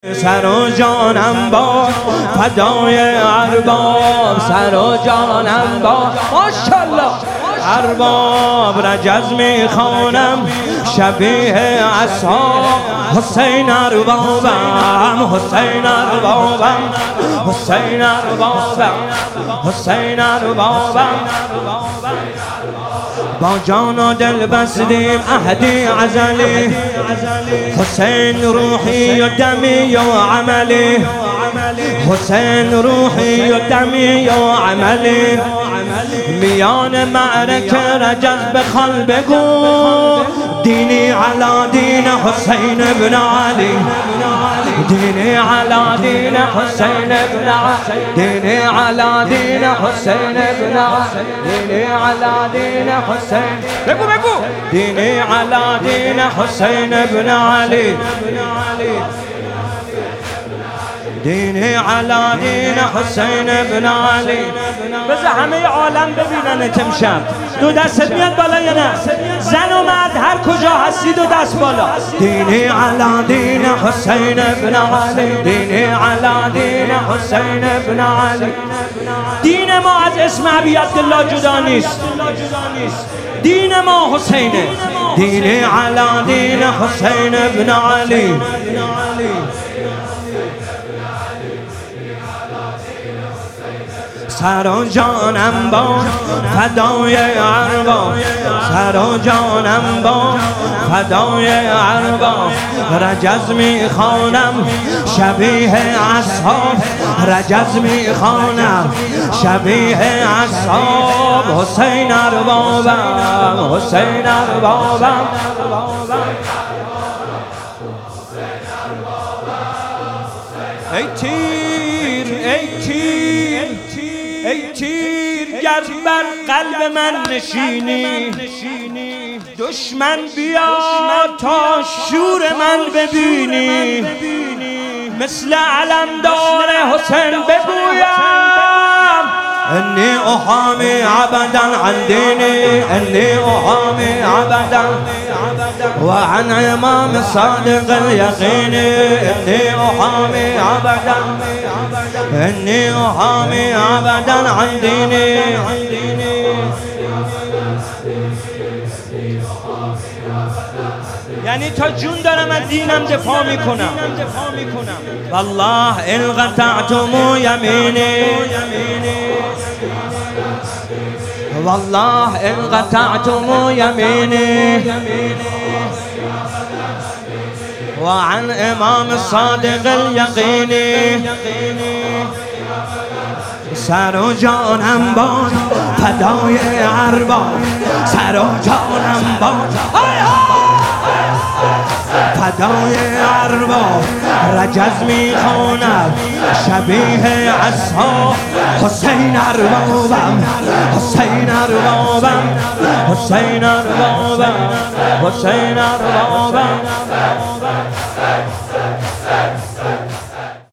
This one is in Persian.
سر و جانم با فدای ارباب، سر و جانم با ماشاءالله ارباب. رجز میخوانم شبیه اصحاب حسین اربابم، حسین اربابم، حسین اربابم، حسین اربابم. با جان و دل بستیم عهدی ازلی، حسین روحی و دمی و عملی، حسین روحی و دمی و عملی. میان معرکه رجز بخال بگو دینی علا دین حسین ابن علی، دینی علا دین حسین ابن علی، دینی علا دین حسین ابن علی، دینی علا دین حسین، بگو بگو دینی علا دین حسین ابن علی، دینی علا دین حسین ابن علی. بذار همه عالم ببینن امشب. دو دستت میاد بالا یا نه؟ زن و مرد هر کجا هستی دو دست بالا. دینی علا دین حسین ابن علی، دینی علا دین حسین ابن علی. دین ما از اسم ابی عبدالله جدا نیست، دین ما حسینه. دینی علا دین حسین ابن علی. سر و جانم با فدای ارباب، سر و جانم با فدای ارباب. رجز میخوانم شبیه اصحاب، رجز میخوانم شبیه اصحاب. حسین اربابم، حسین اربابم. ای تیر، ای تیر، ای تیر گر بر قلب من نشینی، دشمن بیا تا شور من ببینی. مثل علمدار حسین بگویم انی احامی ابدا عن دینی، انی احامی ابدا وعن امام الصادق اليقين، انی احامی ابدا، انی احامی ابدا عن دینی. یعنی تا جون دارم از دینم دفاع میکنم. والله ان قطعتم یمینی، والله ان قطعتم یمینی وعن امام الصادق اليقين. سر و جانم باد فدای ارباب، سر و جانم باد فدای ارباب. رجز میخواند شبیه اصحاب حسین اربابم، حسین اربابم، حسین اربابم، حسین اربابم.